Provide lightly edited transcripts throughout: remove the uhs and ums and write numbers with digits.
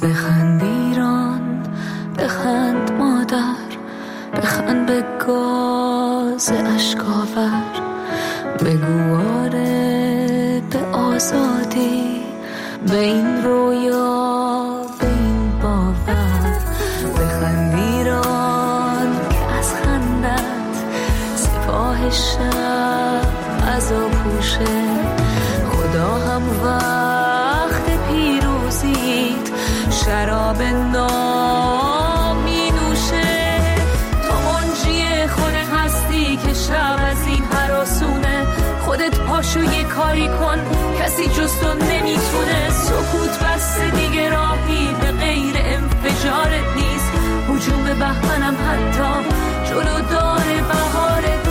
بخند ایران، بخند مادر، بخند به گاز اشکاور، بگو آره به آزادی، به این رویا، به این باور. بخند ایران که از خندت سپاه شب عزا پوشه، خدا هم وقت پیروزیت شراب نام می نوشه. تو منجی خود هستی که شب از این هراسونه، خودت پاشو یه کاری کن، کسی جز تو نمیتونه. سکوت بسته دیگه راهی به غیر انفجارت نیست، هجوم بهمنم حتی جلو داره بهارت.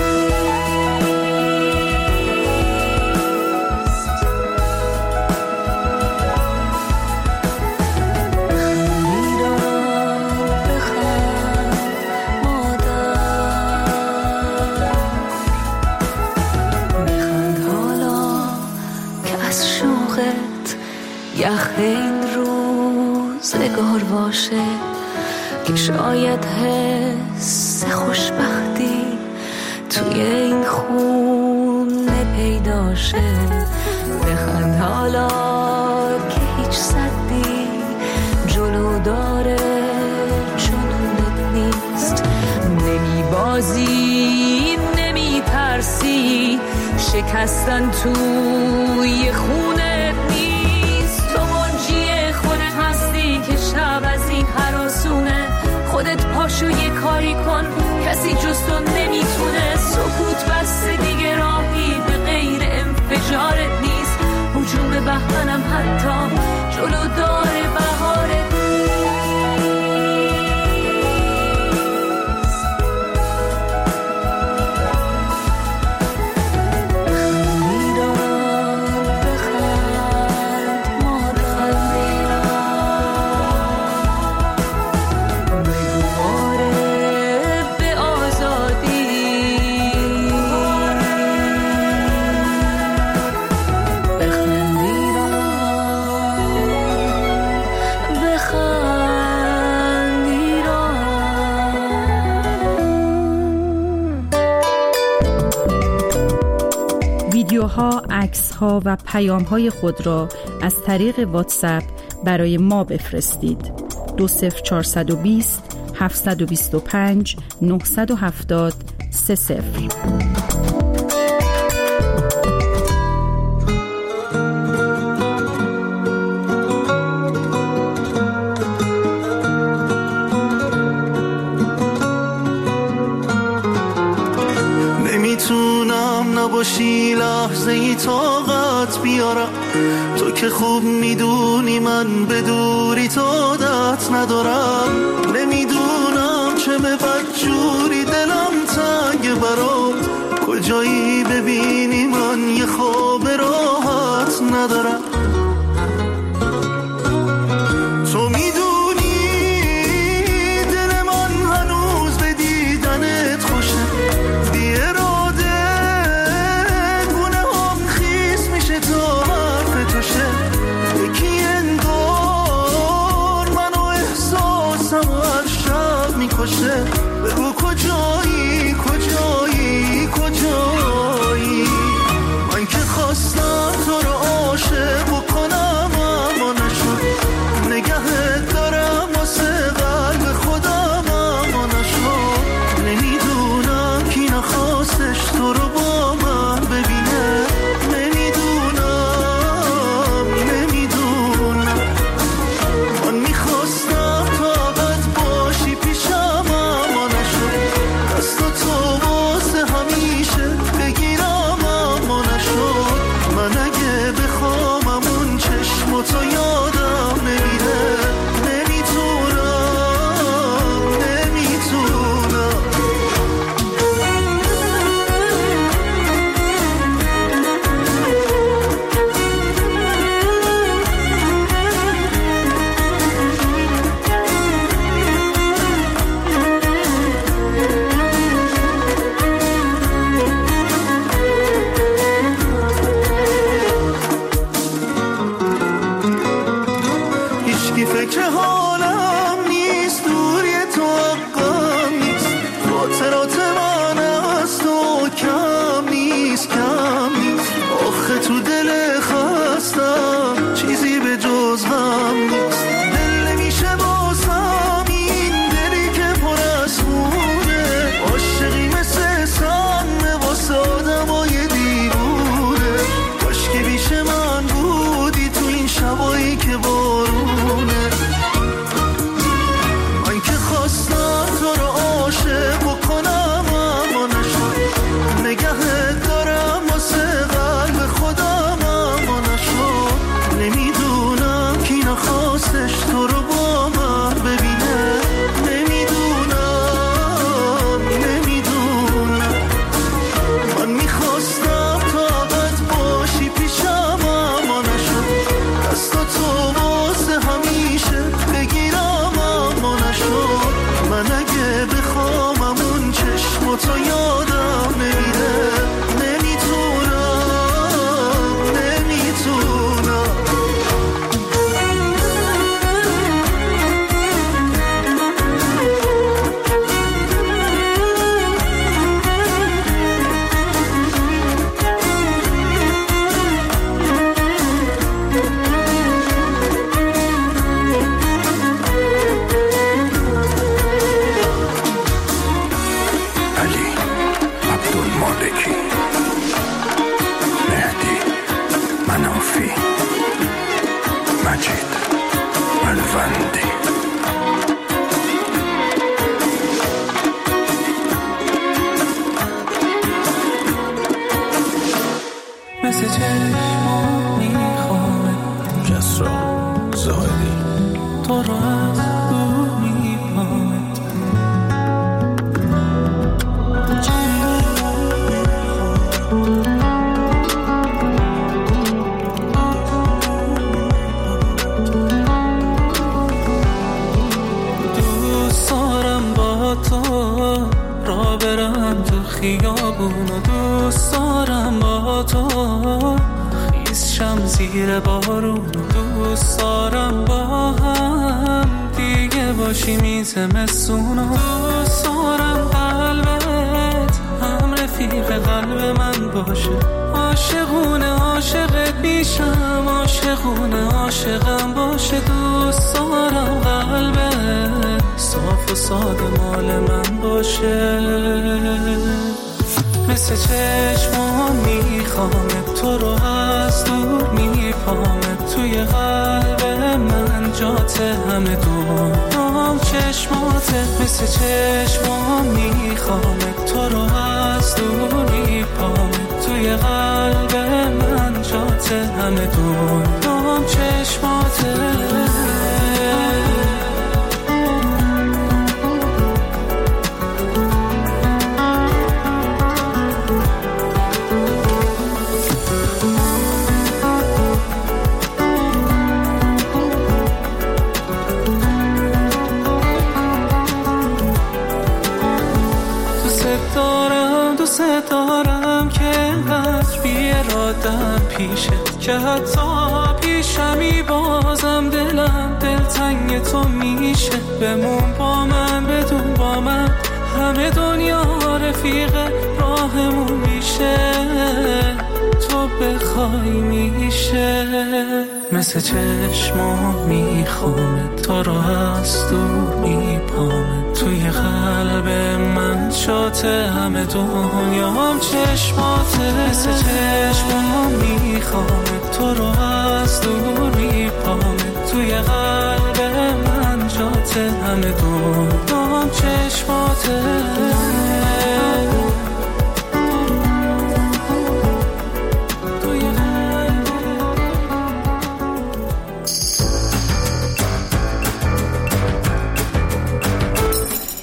یخ این روزگار باشه که شاید حس خوشبختی توی این خونه پیدا شه. بخند حالا که هیچ صدی جلو داره جنونت نیست، نمی بازی نمی ترسی، شکستن توی خونت نیست. تو منجی خودت هستی که شب از این هراسونه، خودت پاشو یه کاری کن، کسی جز تو نمیتونه. سکوت بسته دیگه راهی به غیر انفجارت نیست، هجوم بهمنم حتی جلو داره بهارت. ویدیوها، عکس‌ها و پیام‌های خود را از طریق واتساپ برای ما بفرستید. 20420 725 970 30. نباشی لحظه ای طاقت بیارم، تو که خوب میدونی من به دوری تو عادت ندارم. نمیدونم چه به بدجوری دلم تنگ برام، کجایی ببینی من یه خواب راحت ندارم. تو میدونی دل من هنوز به دیدنت خوشه، یکی انگار منو احساسم هر شب میکشه. بگو کجایی کجایی کجایی، من که خواستم تو رو عاشق بکنم اما نشد، نگهت دارم واسه قلب خودم اما نشد. نمیدونم کی نخواستش تو رو با من ببینه، من میخواستم تا بد باشی پیشم اما هیچکی فکر حالم نیست، دوری تو حقم نیست، خاطرات من از تو کم نیست، کم نیست. آخه تو دل خستم چیزی به جز غم نیست. دل نمیشه بازم این دلی که پر از خونه، عاشقی مثل سم واسه آدمای دیوونه. کاشکی بیش من بودی تو این شبایی که بارونه. من که خواستم تو رو عاشق بکنم اما نشد، نگهت دارم واسه قلب خودم اما نشد. نمیدونم کی نخواستش تو رو با من ببینه، نمیدونم من میخواستم طاقت باشی پیشم اما نشد. دستاتو واسه همیشه بگیرم اما نشد. من اگه بخوام اون چشماتو یادم نمیده، مثل چشمات میخوامه کسرا زهدی تو رو از دور میپامه. دوست دارم با تو را برم تو خیابون و دوست دارم با تو خیس شم زیر بارون و دوست دارم با هم دیگه باشی میزمستون و دوست دارم قلبت هم رفیق قلب من باشه. عاشقونه عاشقت میشم، عاشقونه عاشقم باشه. دوست دارم قلبت صاف و ساده مال من باشه. مثل چشمام میخوامه تو رو از دور میپامه. توی قلب من جات همه دنیام چشماته. مثل چشمام میخوامه تو رو از دور میپامه. توی قلب من جات همه دنیام چشماته. دوست دارم که انقدر بی‌اراده‌ام پیشت که حتی پیشمی بازم دلم دلتنگ تو میشه. بمون با من بدون با من همه دنیا رفیق راهمون میشه. تو بخوای میشه. مثل چشمام میخوامه تو رو از دور میپامه. توی قلب من شاته همه دنیام چشماته. مثل چشمام میخوامه تو رو از دور میپامه. توی قلب من جاته همه دنیام چشماته.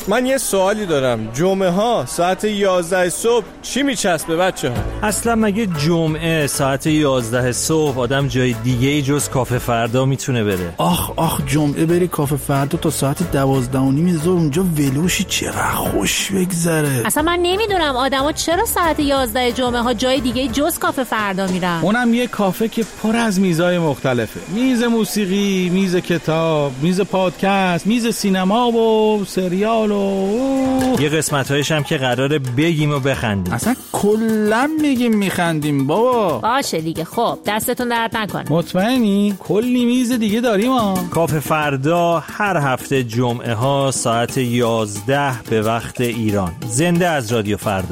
من یه سوالی دارم. جمعه ها ساعت 11 صبح چی میچسبه بچه ها؟ اصلا مگه جمعه ساعت 11 صبح آدم جای دیگه جز کافه فردا میتونه بره؟ آخ جمعه بری کافه فردا تا ساعت 12:30 اونجا ولوشی، چقدر خوش بگذره. اصلا من نمیدونم آدما چرا ساعت 11 جمعه ها جای دیگه جز کافه فردا میرن. اونم یه کافه که پر از میزای مختلفه. میز موسیقی، میز کتاب، میز پادکست، میز سینما و سریال و یه قسمت‌هایش هم که قراره بگیم و بخندیم. اصلا کلا میگیم میخندیم بابا. باشه دیگه، خب دستتون درد نکنه. مطمئنی؟ کلی میز دیگه داریم ها. کافه فردا هر هفته جمعه ها ساعت 11 به وقت ایران. زنده از رادیو فردا.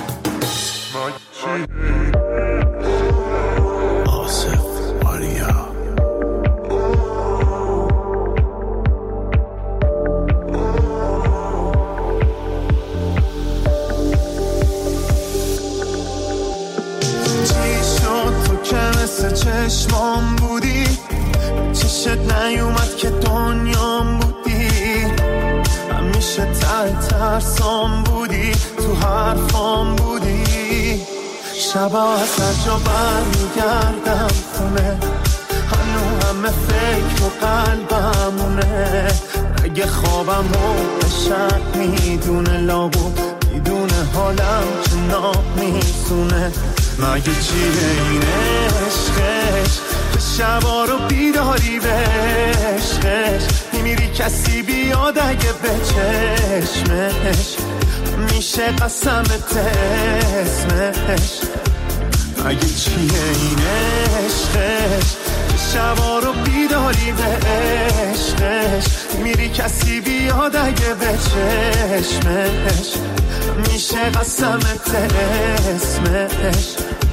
چشمام بودی، چشت نیومد که دنیام بودی، همیشه ته ترسام بودی، تو حرفام بودی. شبا از هر جا برمیگردم خونه، هنو همه فکر و قلبمونه. اگه خوابم رو به شب میدونه، لابو میدونه حالم که ناب میسونه. مگه چیه این عشقش که شبا رو بیداری به عشقش میمیری کسی بیاد اگه به چشمش میشه قسمت اسمش. مگه چیه این عشقش که شبا رو بیداری به عشقش میمیری کسی بیاد اگه به چشمش میشه قسمت اسمش.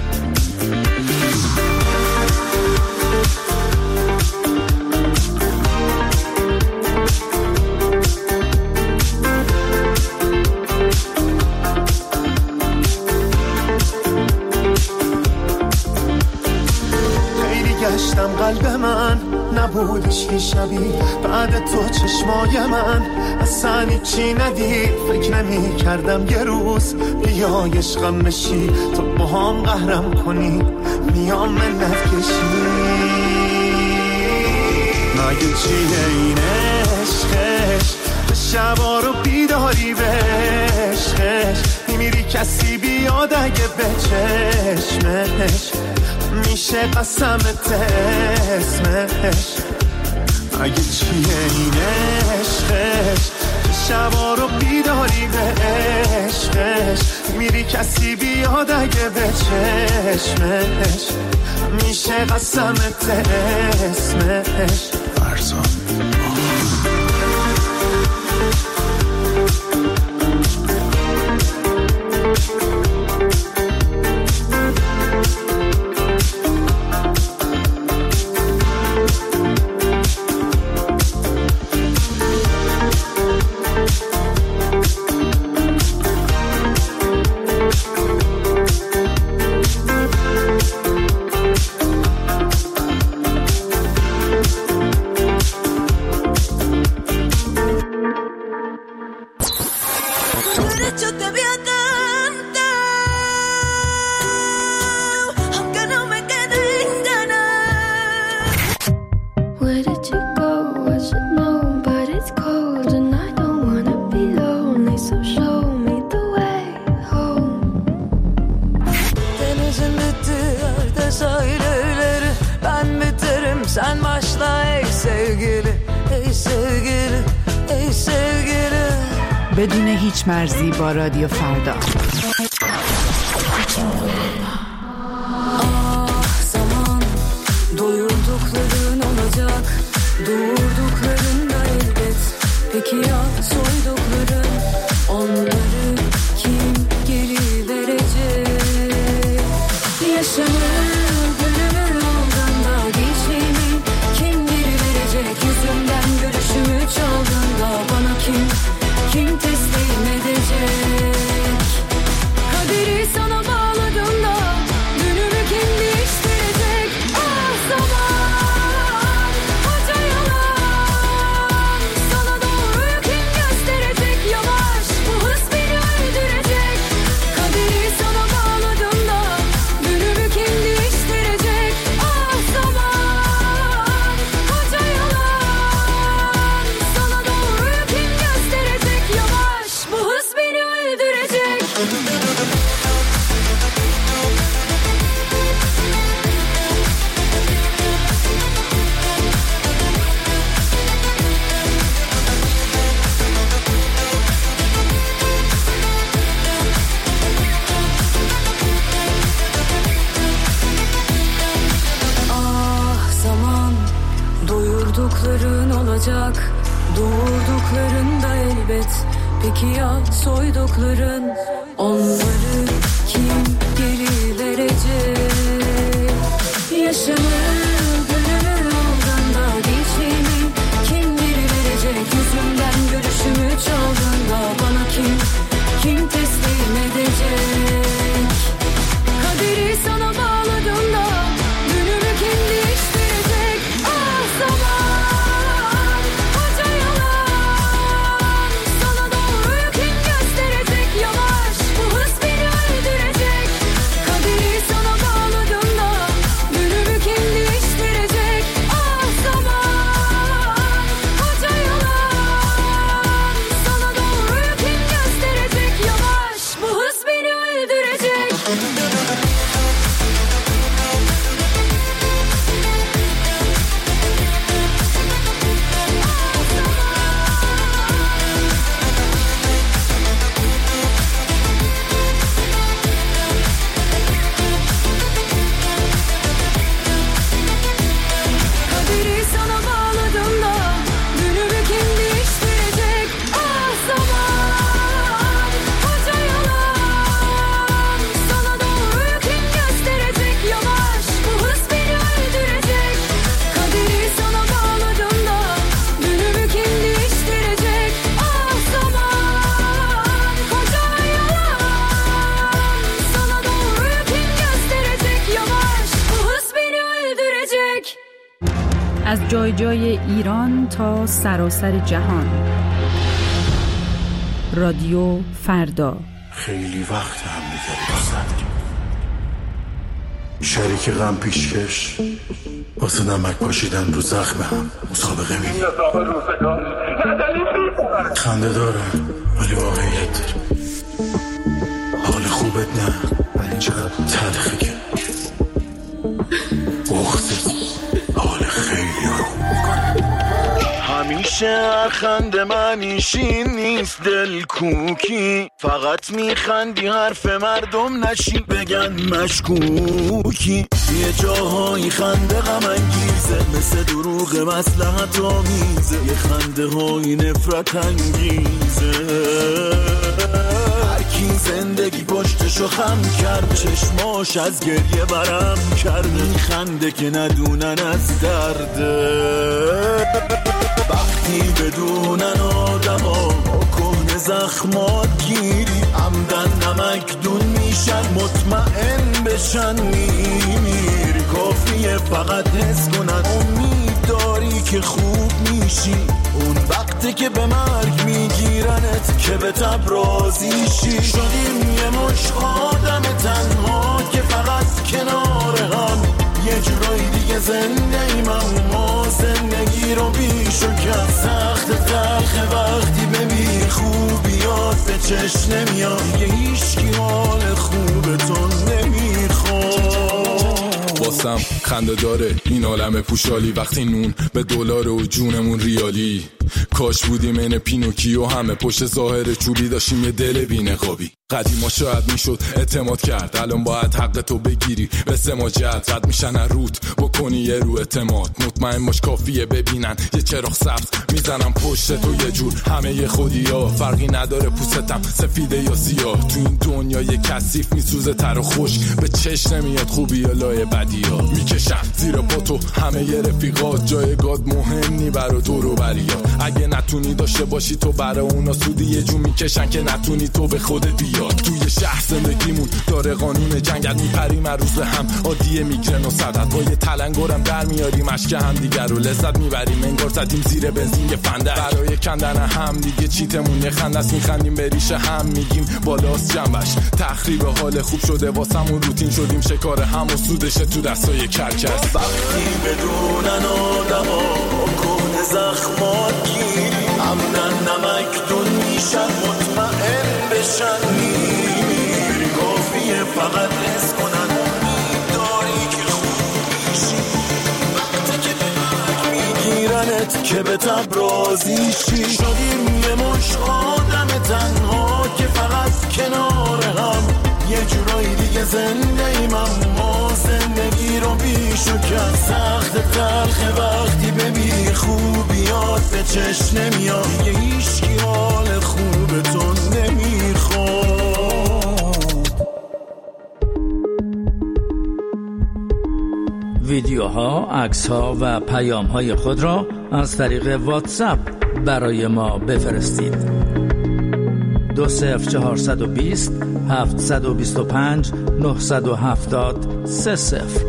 خیلی گشتم قلب من نبودش که شبیه بعد تو چشمای من اصلا چی ندید. فکر نمی کردم یه روز بیای عشقم بشی، تو با هم قهرم کنی میام منت کشی. مگه چیه این عشقش به شبا رو بیداری به عشقش میمیری کسی بیاد اگه به چشمش میشه قسمت اسمش. اگه چیه این عشقش شبا رو بیداری به عشقش میری کسی بیاد اگه به چشمش میشه قسمت اسمش. فرزان sen başla ey sevgili, ey sevgili, ey sevgili. بدون هیچ مرزی با رادیو فردا. Ah zaman doyurdukların olacak, doğurdukların da elbet. Peki ya soydukların, onları kim geri verecek? Yaşamı görüşümü çaldığında bana kim teslim edecek? Kaderi sana bağladığında dönümü kim değiştirecek? Ah zaman, koca yalan, sana doğruyu kim gösterecek? bak, doğurduklarında elbet. Peki ya soydukların, onları kim geri verecek? Yaşamı gönül aldığında geçimi kim geri verecek? Yüzümden görüşümü çaldığında bana kim teslim edecek? Kaderi sana bağladığında günümü kim değiştirecek? Ah zaman, koca yalan, sana doğruyu kim gösterecek? Yavaş, bu hız beni öldürecek. Kaderi sana bağladığında günümü kim değiştirecek? Ah zaman, koca yalan, sana doğruyu kim gösterecek? Yavaş, bu hız beni öldürecek. Kaderi sana bağladığında günümü kim değiştirecek? Ah zaman, koca yalan, sana doğruyu kim gösterecek? Yavaş, bu hız beni öldürecek. Kaderi sana bağladığında günümü kim değiştirecek? Ah zaman, koca yalan, sana doğruyu kim gösterecek? Yavaş, bu hız beni öldürecek. از جای جای ایران تا سراسر جهان. رادیو فردا. خیلی وقت هم دیگه دوست نداریم. شریک غم پیشکش واسه نمک پاشیدن رو زخم هم مسابقه میدیم. خنده دارم ولی واقعیت داره. حال خوبت نه ولی چقدر تلخی که بغضت حال خیلی رو خوب میکنه. همیشه خنده منیشی نیست دل کوکی، فقط میخندی حرف مردم نشی بگن مشکوکی. یه جاهایی خنده غم انگیزه، مثل دروغ مصلحت آمیزه. یه خنده های نفرت انگیزه. هرکی زندگی پشتشو خم کرد، چشماش از گریه برم کرد. میخنده که ندونن از درده. وقتی بدونن آدما کهنه زخمات گیری، عمدن نمک دون میشن مطمئن بشن میمیری. کافیه فقط حس کنن امید داری که خوب میشی. اون وقتی که به مرگ میگیرنت که به تب راضی شی. شدیم یه مش آدم تنها که فقط کنار هم، یه جورایی دیگه زنده ایم اما زندگی رو بیشو کرد. سخت تلخه وقتی ببین خوبیات به چشم نمیاد، دیگه هیچکی حال خوب تو نمیخواد. واسم خنده داره این عالم پوشالی، وقتی نون به دلار و جونمون ریالی. کاش بودیم این پینوکیو، همه پشت ظاهر چوبی داشتیم یه دل بی‌نقابی. قدیما شاید میشد اعتماد کرد، الان باید حق تو بگیری به سماجت. رد میشن روت بکنی یه رو اعتماد، مطمئن باش کافیه ببینن یه چراغ سبز میزنم پشت تو. یه جور همه یه خودی ها، فرقی نداره پوستم سفیده یا سیاه. تو این دنیا یه کثیف میسوزه تر و خوش، به چشم نمیاد خوبی یا لای بدی ها. میکشم زیر پا تو همه یه رفیقات، جایگاه مهم نی برا دور و بریات. اگه نتونی داشته باشی تو برای اونا سودی، یه جو میکشن که نتونی تو به خودت بیاد. توی شهر زندگیمون داره قانون جنگل، میپریم روز به هم عادیه میگرن و صدت. با یه تلنگرم در میاریم اشک هم دیگر رو لذت میبریم، انگار زدیم زیر بنزین یه فندک. برای کندن هم دیگه چیتمون یه خندست، میخندیم به ریشه هم میگیم بالاست جنبش. تخریب حال خوب شده واسمون روتین، شدیم شکار هم و سودشه تو دستای کرکس. وقتی بدونن آدما کهنه زخمات گیری، عمدن نمک دون میشن مطمئن بشن میمیری. کافیه فقط حس کنن امید داری که خوب میشی. وقتی که به مرگ میگیرنت که به تب راضی شی. شدیم یه مش آدم تنها که فقط کنار هم، یه جورایی دیگه زنده ایم اما زندگی گیر و بیشکن سخت تلخ وقتی ببینی خوبیات به چشم نمیاد دیگه هیچکی حال خوب تو نمیخواد. ویدیوها، عکس‌ها و پیام‌های خود را از طریق واتساپ برای ما بفرستید. 20420 725 970 30.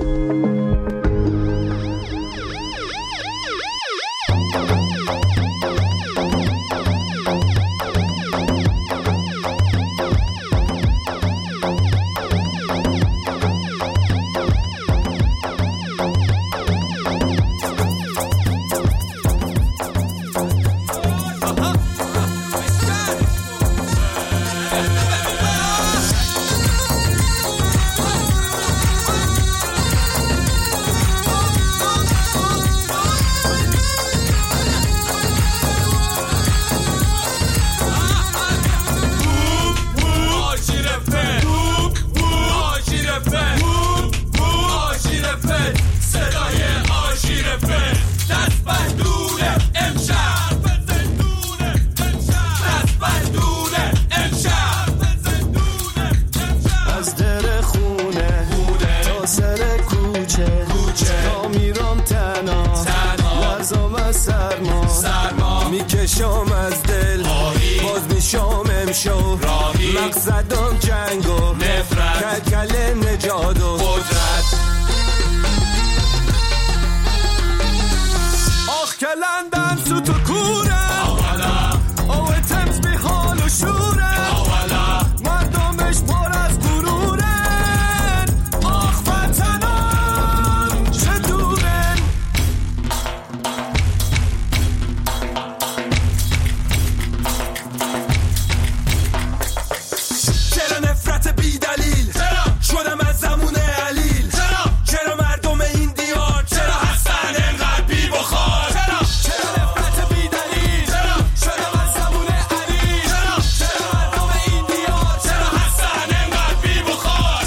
میکشم از دل باز میشم امشو مقصدم جنگ و نفرت کلکل نجات و قدرت آخ کلندن سوت و کوره او تمز بی حال و شوره مردمش پر از غرورن آخ وطنم چه دورن چرا نفرت بی دلیل شدم از زمون علیل چرا مردم این دیار چرا هستن انقدر بی بخار چرا نفرت بی دلیل شدم از زمون علیل چرا مردم این دیار چرا هستن انقدر بی بخار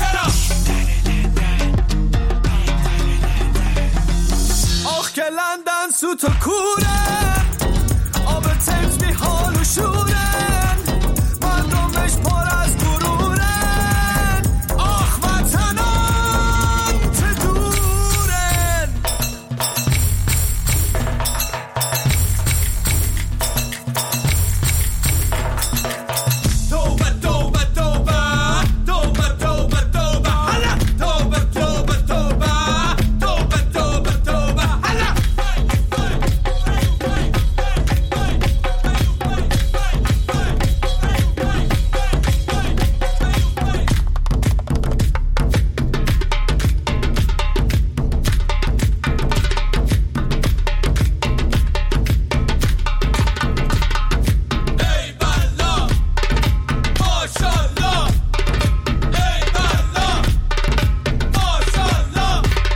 آخ که لندن سوت و کوره آب تمز بی حال و شورن مردمش پر از غرورن آخ وطنم چه دورن توبه توبه توبه توبه توبه توبه هلا توبه توبه توبه توبه توبه توبه هلا ای بلا ماشاءالله ای بلا ماشاءالله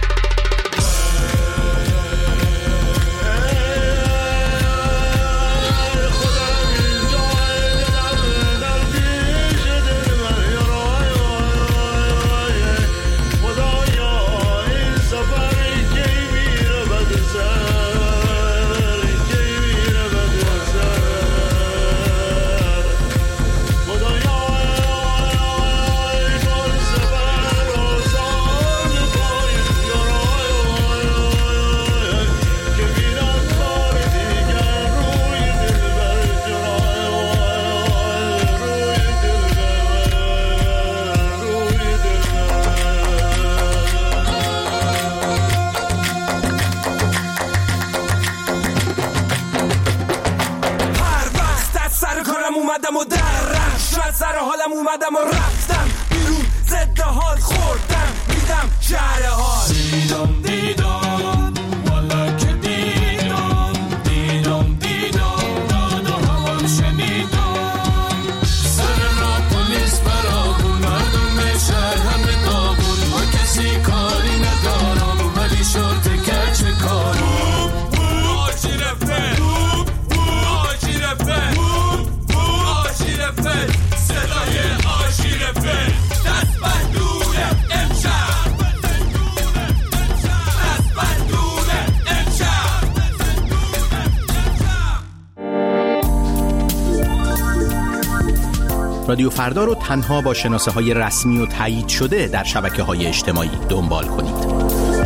هر وقت از سر کارم اومدم و درم شاید سر حالم اومدم و رفتم بیرون ضد حال خوردم میدم شهر حال دیدم دیدم والا که دیدم دیدم دیدم داد و هوام شنیدم سر را پلیس برابون مردم شهر همه داغون با کسی کاری ندارم ولی شرط کچ کارم صدای آشیر فل دست بندونه امشب رادیو فردا رو تنها با شناسه‌های رسمی و تایید شده در شبکه‌های اجتماعی دنبال کنید.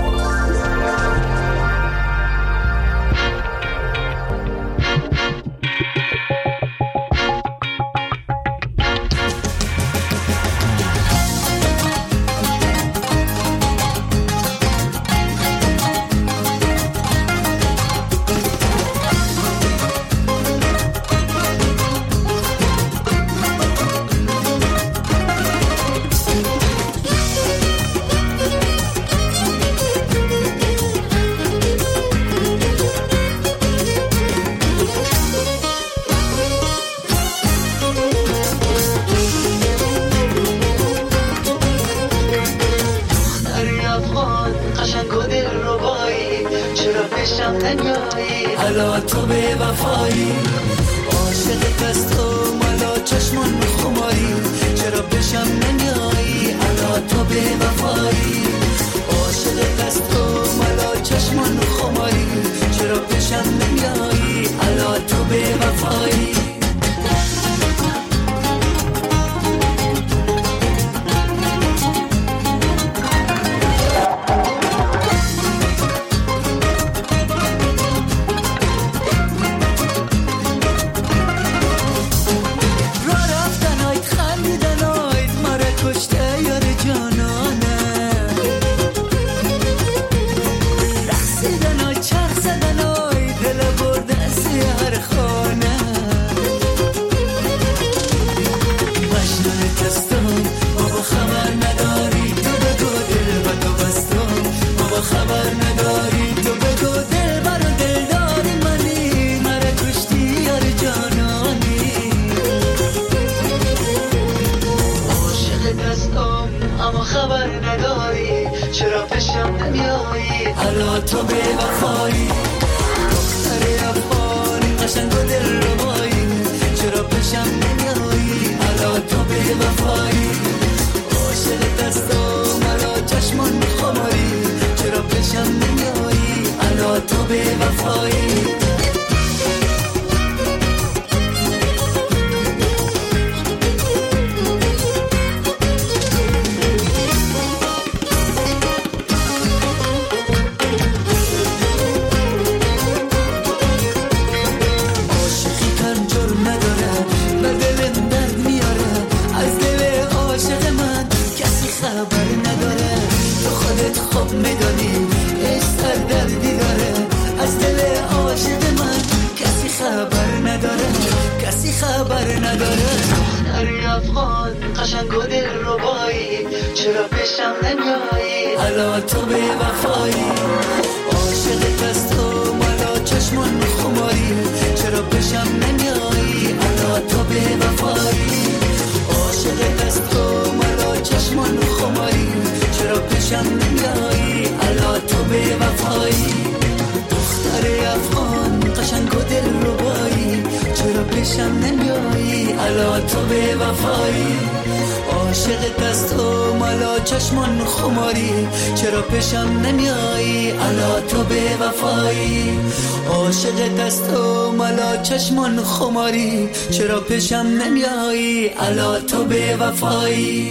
چشمان خماری چرا پیشم نمیایی الا تو به وفایی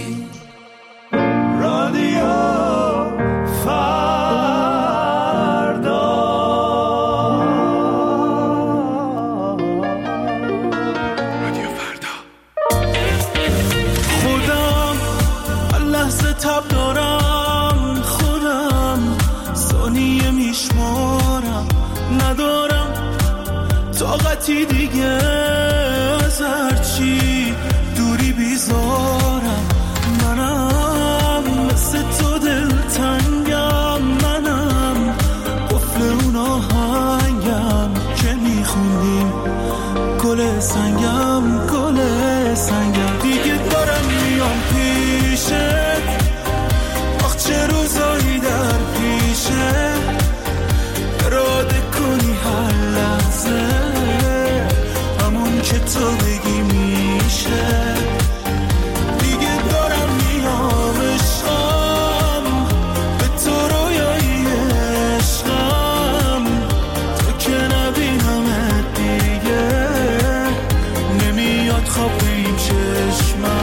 رادیو فردا خودم لحظه تب دارم خودم ثانیه میشمارم ندارم طاقتی دیگه از هرچی دوری بیزارم منم مثل تو دلتنگم منم قفل اون آهنگم که میخوندیم گل سنگم دیگه دارم میام پیشت آخ چه روزایی در پیشه اراده کنی هر لحظه همون که تو بگی میشه دیگه دارم میام عشقم به تو رویایی عشقم تو که نبینم دیگه نمیاد خواب این چشمم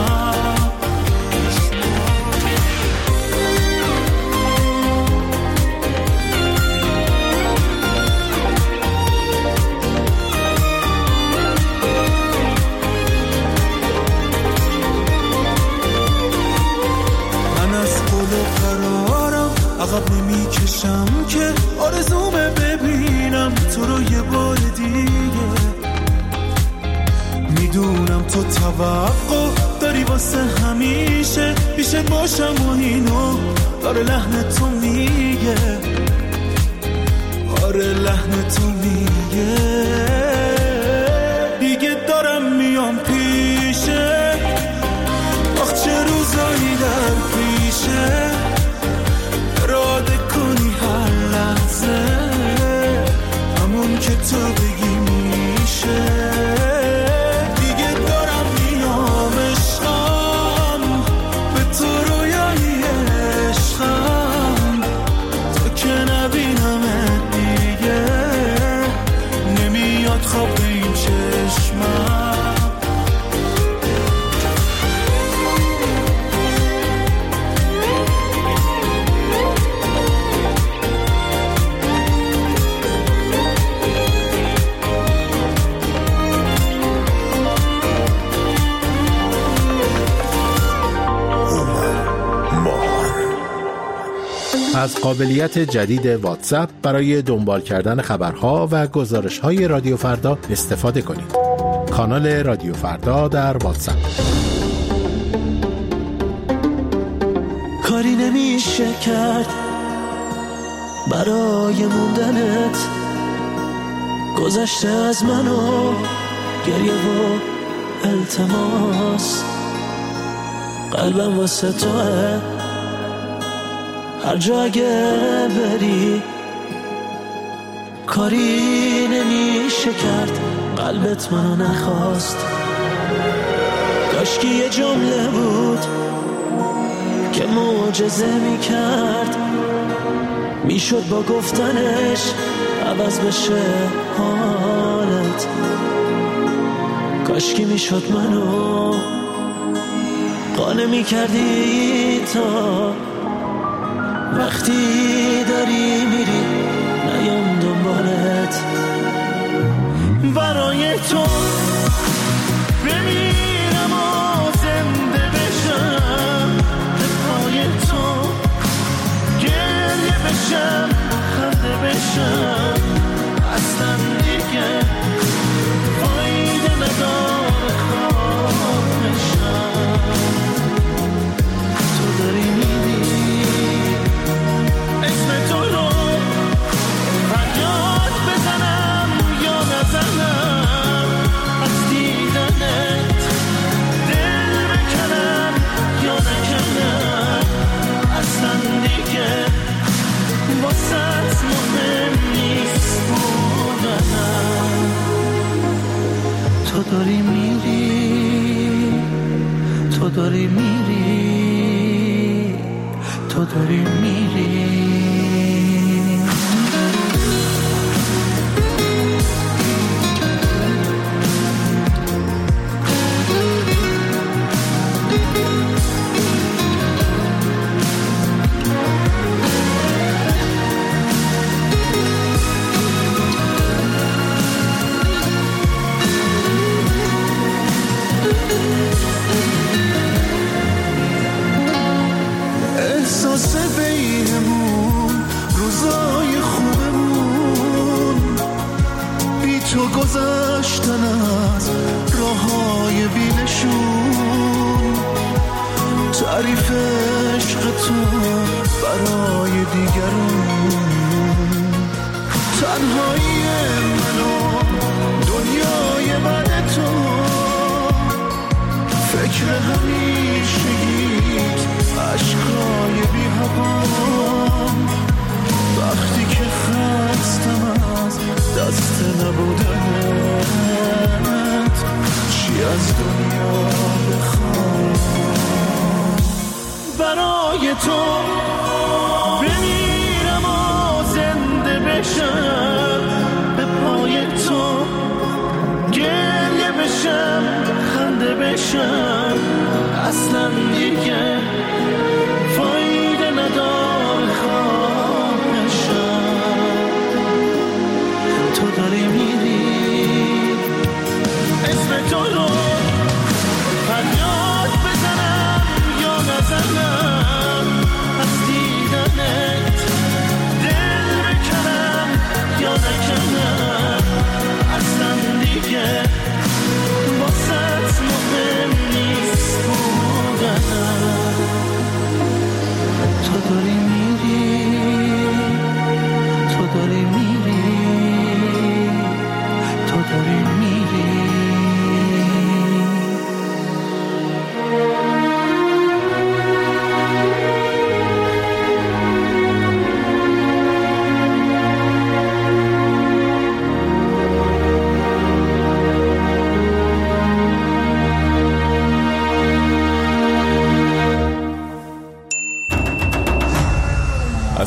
میدونم تو توقع داری واسه همیشه پیشت باشم و اینو داره لحن تو میگه، آره لحن تو میگه دیگه دارم میام پیشه، آخ چه روزایی در پیشه اراده کنی هر لحظه همون که تو بگی میشه، دیگه دارم میام عشقم به تو رویایی عشقم، تو که نبینم دیگه نمیاد خواب به این چشمم. از قابلیت جدید واتساپ برای دنبال کردن خبرها و گزارش‌های رادیو فردا استفاده کنید. کانال رادیو فردا در واتساپ. کاری نمیشه کرد برای موندنت، گذشته از منو گریه و التماس، قلبم واسه توه هر جا اگه بری، کاری نمیشه کرد قلبت منو نخواست، کاشکی یه جمله بود که معجزه میکرد، میشد با گفتنش عوض بشه حالت، کاشکی میشد منو قانع میکردی تا وقتی داری میری نیام دنبالت، برای تو بمیرم و زنده بشم، به پای تو گریه بشم خنده بشم، اصلا دیگه فایده نداره خواب بشم، تو داری میری اسم تو رو فریاد بزنم یا نزنم، از دیدنت دل بکنم یا نکنم، اصلا دیگه واسه مهم نیست بودنم، تو داری میری، تو داری میری، تو داری میری. احساس بینمون روزای خوبمون بی تو گذشتن از راههای بینشون، تعریف عشق تو برای دیگرون، تنهایی منو دنیای بعد تو، فکر همیشگیت عشقای بی حقام، وقتی که خستم از دست نبودنت، چی از دنیا بخوام، برای تو بمیرم و زنده بشم، به پای تو گریه بشم خنده بشم، اصلا دیگه فایده نداره خواب بشم، تو داری میری اسم تو رو فریاد بزنم یا نزنم، از دیدنت دل بکنم یا نکنم، اصلا دیگه واسه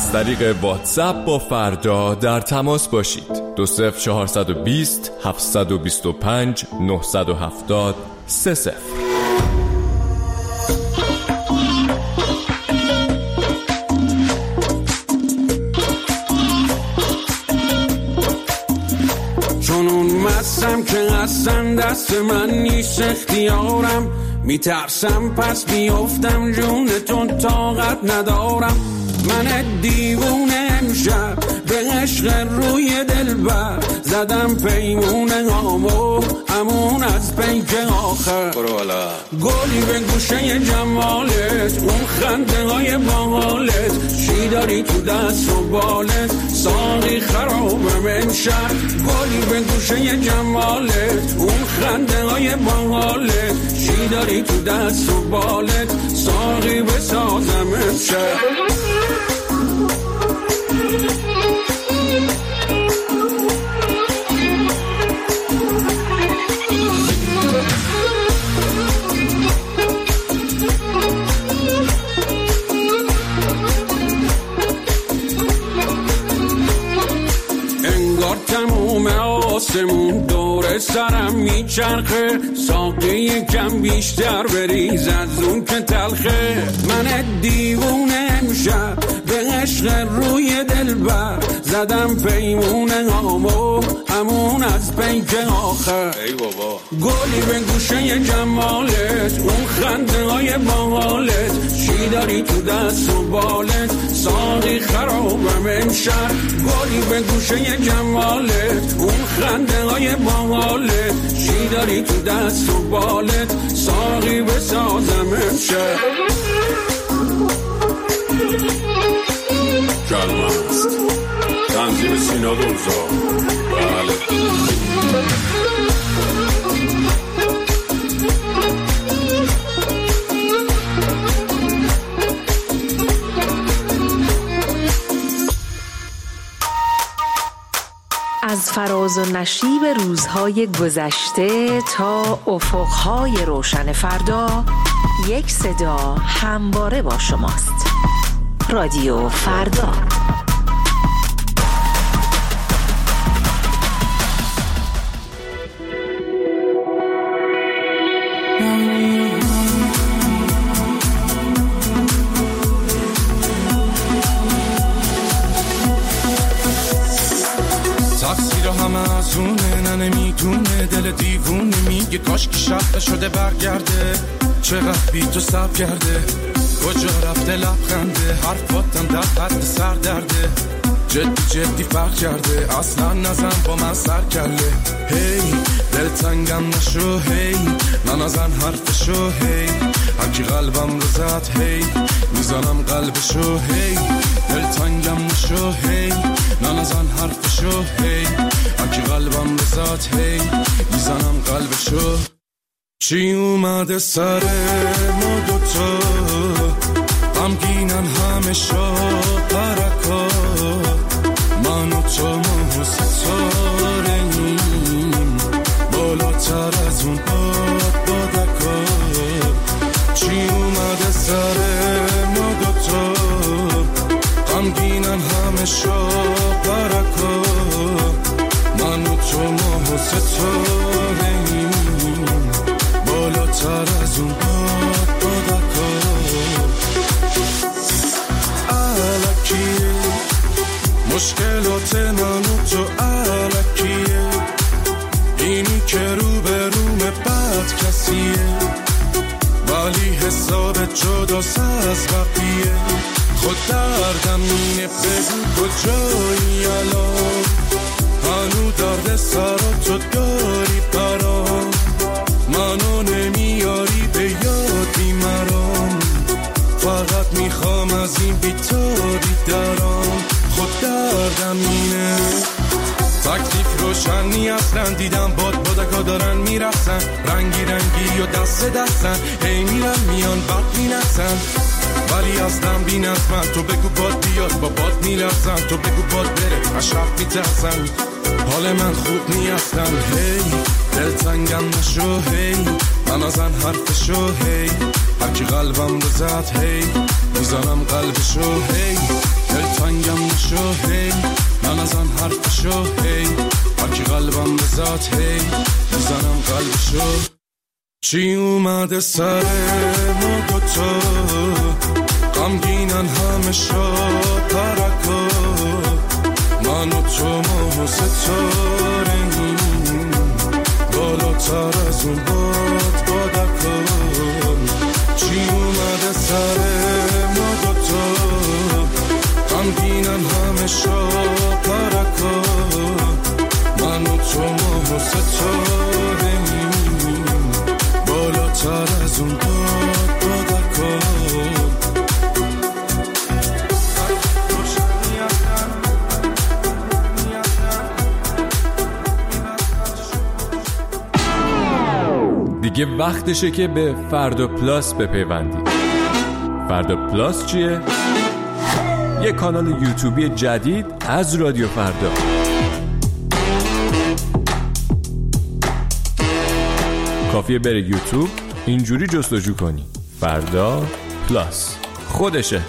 از طریق واتساپ با فردا در تماس باشید. 20420 725 970 30. چونون مستم که قصدم دست من نیست اختیارم، میترسم پس بیفتم جونتون طاقت ندارم. من دیوونه امشب به عشق روی دلبر زدم پیمونه هامو همون از پیک آخر. گلی به گوشه جمالت اون خنده های باحالت، چی داری تو دست و بالت ساقی خرابم امشب. گلی به گوشه جمالت اون خنده های باحالت، چی داری تو دست و بالت ساقی بسازم امشب. انگار تموم آسمون دور سرم میچرخه، ساقی کم بیشتر بریز از اون که تلخه. من دیوونه امشب به عشق روی دلبر زدم پیمونه هامو همون از پیک آخر. ای بابا گلی به گوشه جمالت اون خنده های باحالت، چی داری تو دست و بالت ساقی خرابم امشب. گلی به گوشه جمالت اون خنده های باحالت، چی داری تو دست و بالت ساقی بسازم امشب. کلمه است تنظیم سینا دوزا. بله از فراز و نشیب روزهای گذشته تا افقهای روشن فردا، یک صدا همواره با شماست. رادیو فردا. تقصیر همه از اونه، نمیدونه دل دیوونه میگه کاش که شب شده برگرده. چقدر بی تو سب کرده، کجا رفته لبخنده، حرفاتم در حد سر درده. جدی فرق کرده، اصلا نزن با من سر کله. هی دل تنگم نشو، هی نزن حرفشو، هی هرکی قلبم رو زد، هی میزنم قلبشو. هی دل تنگم نشو، هی نزن حرفشو، هی هرکی قلبم رو زد، هی میزنم قلبشو. چی اومده سر ما دوتا، غمگینن همه شب پرکا. من و تو ما ستاره‌ایم، بالاتر از اون بادکا. چی اومده سر ما دوتا، غمگینن همه شب پرکا. من و تو ما ستاره‌ایم، بالاتر از اون بادکا. الکیه مشکلات من و تو، الکیه اینی که رو به روم بد کسیه، ولی حساب جداست از بقیه. خود دردم اینه بگو کجایی الان، هنو درد سر تو داری برام. منو نمیاری به یادی مرام، فقط میخوام از این بیتاری درام. خود دردم اینه تکلیف روشنی اصلا، دیدم بادکا دارن میرسن، رنگی رنگی و دست دستن، هی میرن میان بد مینسن، ولی اصلا بین از من. تو بگو باد بیاد با باد میرسن، تو بگو باد بره اشرف میترسن، حال من خوب نیستن. هی دل تنگم نشو، هی نزن حرفشو، هی هرکی قلبم رو زد، هی میزنم قلبشو. هی دل تفنگم نشو هی نزن حرفشو هی هرکی قلبم بزاد هی میزنم قلبشو. چی اومده سر ما دوتا غمگینن همه شا پرکا من و تو ما و ستاریم بالاتر از اون بادکا. چی اومده سر ما دوتا غمگینن همه شا پرکا من و تو ما و ستاریم بالاتر از اون بادکا. دیگه وقتشه که به فردا پلاس بپیوندید. فردا پلاس چیه؟ یه کانال یوتیوبی جدید از رادیو فردا. کافیه بره یوتیوب اینجوری جستجو کنی فردا پلاس، خودشه.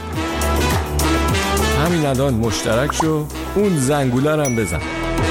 همین الان مشترک شو، اون زنگوله رو هم بزن.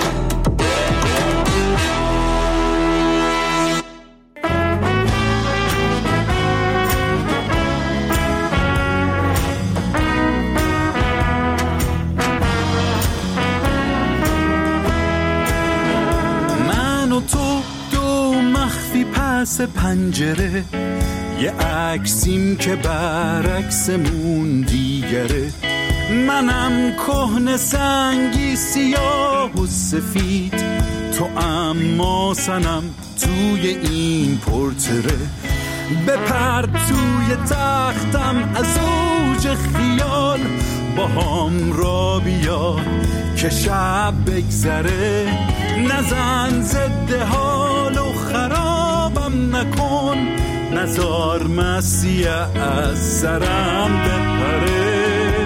پس پنجره یه عکسیم که برعکسمون دیگره. منم کهنه سنگی سیاه و سفید، تو اما سنم توی این پورتره. بپر توی تختم از اوج خیال، با هم را بیا که شب بگذره. نزن ضد حال و خرابم نکن، نزار مسیح از سرم بپره.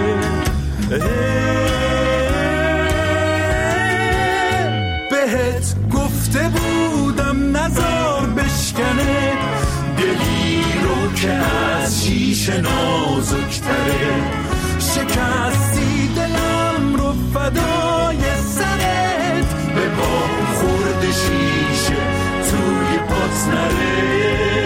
بهت گفته بودم نزار بشکنه دلی رو که از شیشه نازکتره. شکستی دلم رو فدای سرت، به با خورد شیشه توی پات نره.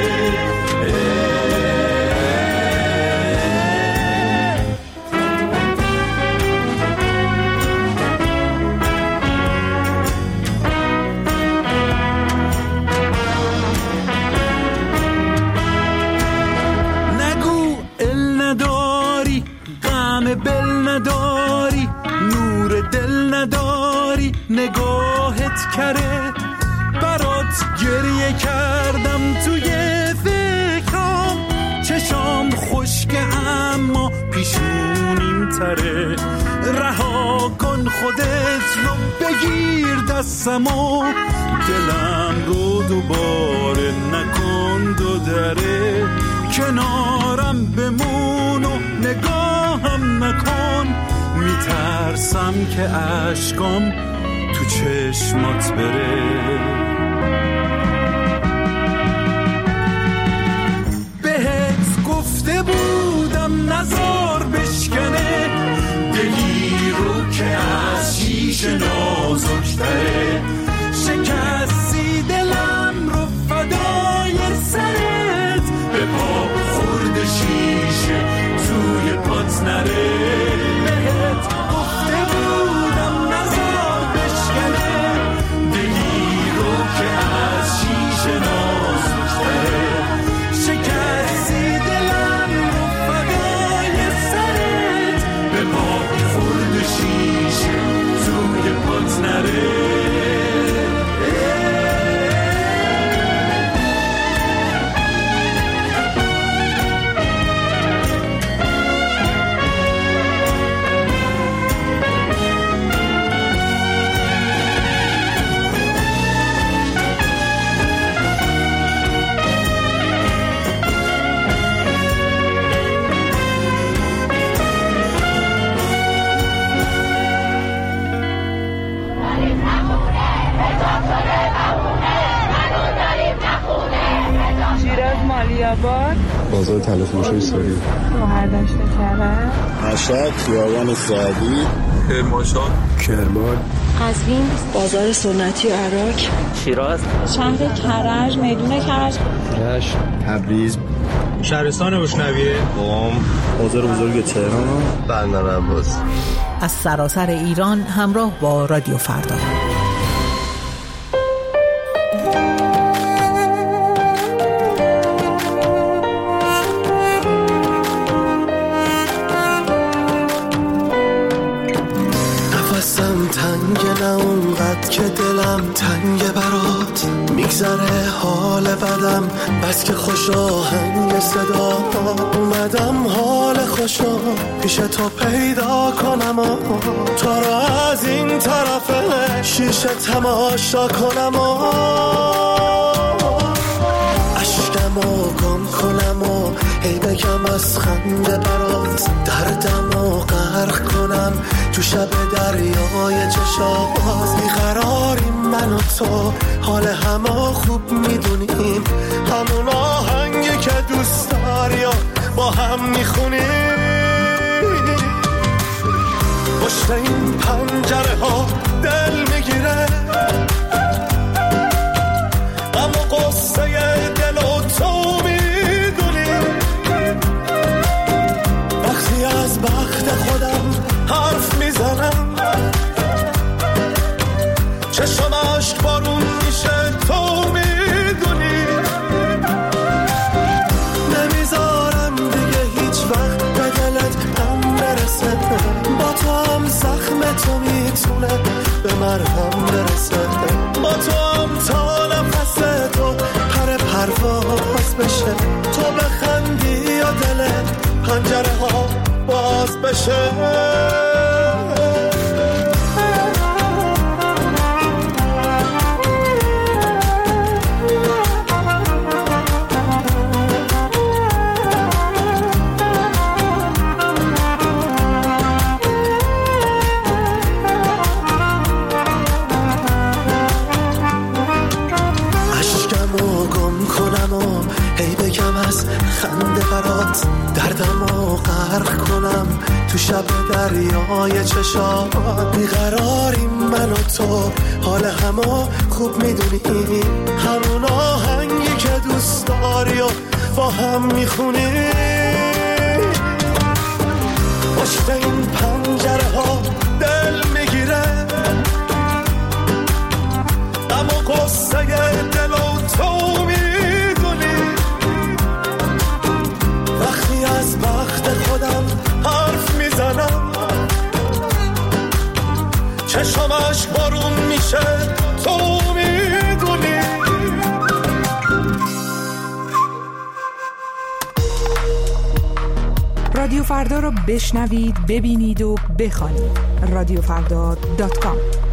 نگو ال نداری، غم بل نداری، نور دل نداری، نگاهت کره. برات گریه کردم توی فکرام، چشام خشکه اما پیشونیم تره. رها کن خودت رو بگیر دستمو، دلم رو دوباره نکن دو دره. کنارم بمون و نگاهم نکن، میترسم که اشکام تو چشمات بره. بهت گفته بودم نزار بشکنه دلی رو که از شیشه نازکتره. شکستی دلم رو فدای سرت، به پا خورد شیشه توی پات نره. بهت گفته بودم نزار بشکنه دلی رو که از شیشه نازکتره. شکستی دلم رو فدای سرت، به پا خورد شیشه توی پات نره. شیراز مالیاباد بازار طلافروشی سوری، برداشت کرد، مشهد، خیابان سعدی، کرمانشاه، کرمان، قزوین، بازار سنتی عراق، شیراز، شهر کرج، میدون کرج، رشت، تبریز، شهرستان بوشنویه، قم، بازار بزرگ تهران، بندر عباس. از سراسر ایران همراه با رادیو فردا. نفسم تنگ، نه اونقدر که دلم تنگ برات، میگذره حال بدم بس که خوش آهنگ صدا، اومدم حال خوشا پیش تو پیدا کنم، تو رو از این طرف شیشه تماشا کنم، اشکمو گم کنم و هی بگم از خنده برات، دردمو غرق کنم تو شب دریای چشات، بیقراریم من و تو، حال همه خوب میدونیم، همون آهنگی که دوست داری و با هم میخونیم، پشت این پنجره ها دل میگیره، غم و قصه دل و تو میدونی، وقتی از بخت خودم حرف میزنم، چشم عشق بارون میشه تو میدونی، نمیذارم دیگه هیچ وقت به دلت هم برسه، با تو هم زخم تو میتونه به مرهم برسه، با تو هم تا نفس تو پر پرواز بشه، تو بخندی یا دل پنجره ها باز بشه. خنده برات دردمو غرق کنم تو شب دریای چشات، بیقراریم من و تو، حال همه خوب میدونی، همون آهنگی که دوست داری و با هم میخونی، پشت این پنجره ها دل میگیره، غم و قصه دل و تو میدونی، وقتی از بخت خودم حرف میزنم، چشمش بارون میشه تو میدونی. رادیو فردا رو بشنوید، ببینید و بخوانید. رادیوفردا.com